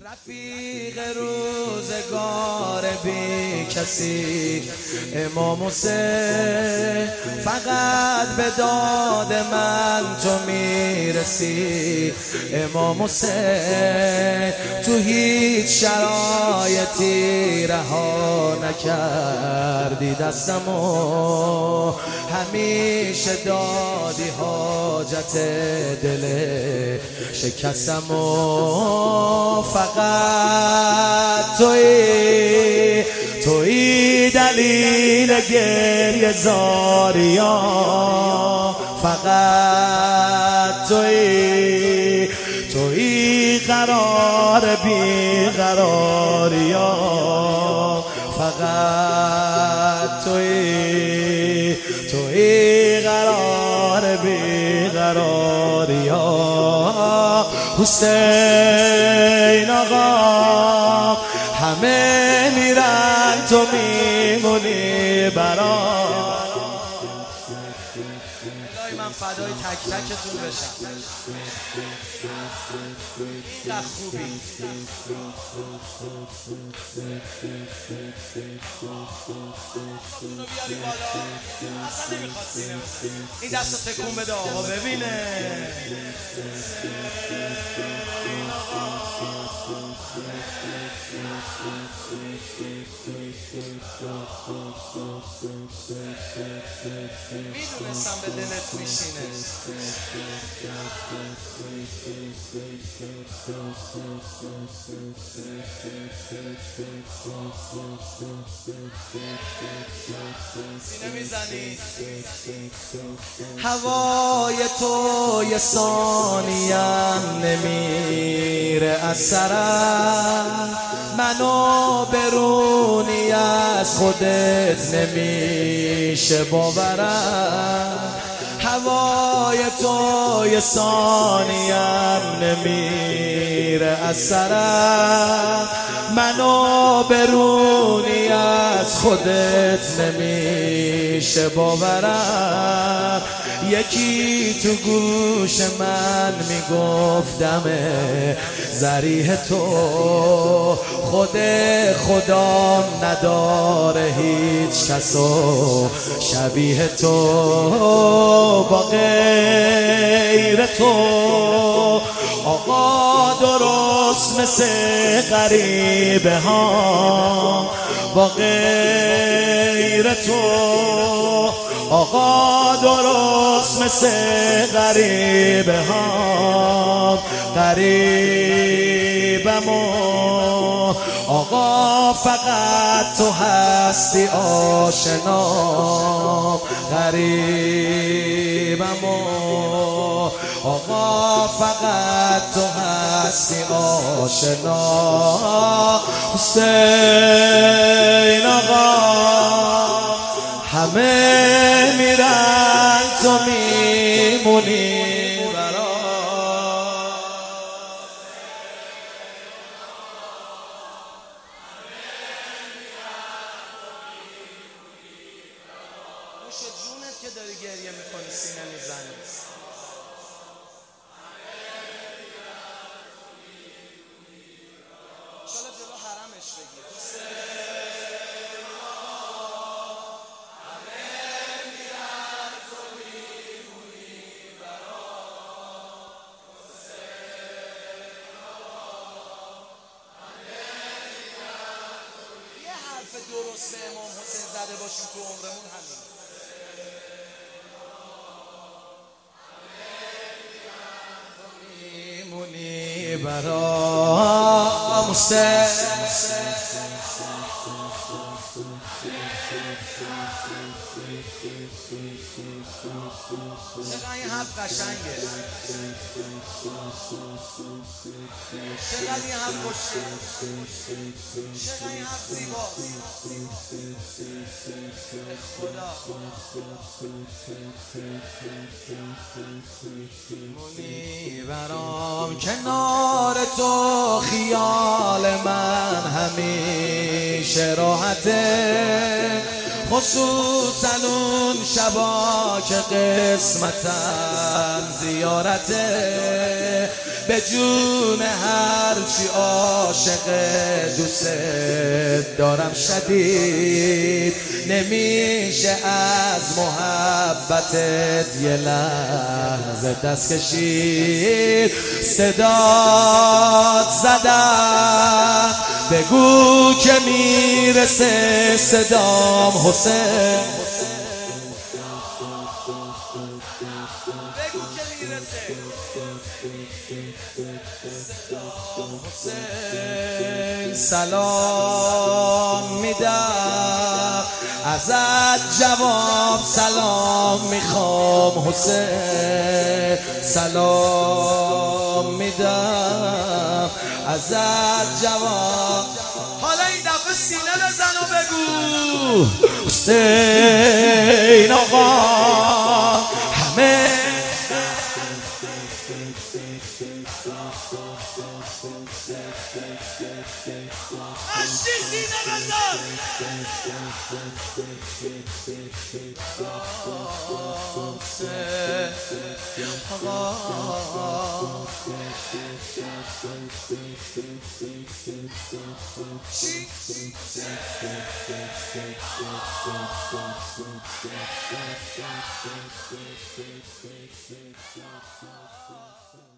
رفیق روزگار بی کسی امام حسین، فقط به داد من تو میرسی امام حسین. تو هیچ شرایطی رها نکردی دستمو، همیشه دادی حاجت دل شکستمو. فقط تویی دلیل گریه زاریا، فقط تویی قرار بیقراریا، فقط تویی قرار بیقراریا. حسین آقا همه میرن تو میمونی برام. الهی من فدای تک تکتون بشم، اینقدر خوبی. اینو بیاری بالا، اصلا نمیخواستیم. این دستو تکون بده آقا ببینه. میدونستم به دلت میشینه. سینه میزنی. هوای تو یه ثانیم نمیره از سرم، منو برونی از خودت نمیشه باورم. هوای تو یه ثانیم نمیره از سرم، منو برونی از خودت نمیشه باورم. یکی تو گوش من میگفتمه ضریح تو خود خدا نداره هیچ کسو شبیه تو. با غیر تو آقا درست مثل غریبه ها، با غیر تو آقا درست مثل غریبه ها. غریبم آقا فقط تو هستی آشنا. غریبم آقا فقط تو هستی آشنا. حسین آقا همه میرن تو میمونی برا. نوش جونت که داری گریه میکنی سینه میزنی. شالا جلو حرمش بگیر. درست به امام حسین زده باشیم تو عمرمون همین. میمونی برام حسین. چقدر این حرف قشنگه، چقدر این حرف خوشگله، چقدر این حرف زیباست. خدا مونی برام کنار تو، خیال من همیشه راحته، خصوصا اون شبا که قسمتم زیارته. به جون هرچی عاشق دوست دارم شدید نمیشه از محبتت یه لحظه دست کشید صدات زدم بگو که میرسه صدام حسین بگو که میرسه صدام حسین سلام میدم ازت جواب سلام میخوام حسین سلام میدم ازت جواب حالا این دفعه سینه بزن و بگو حسین آقا همه اشتی سینه بزن چی؟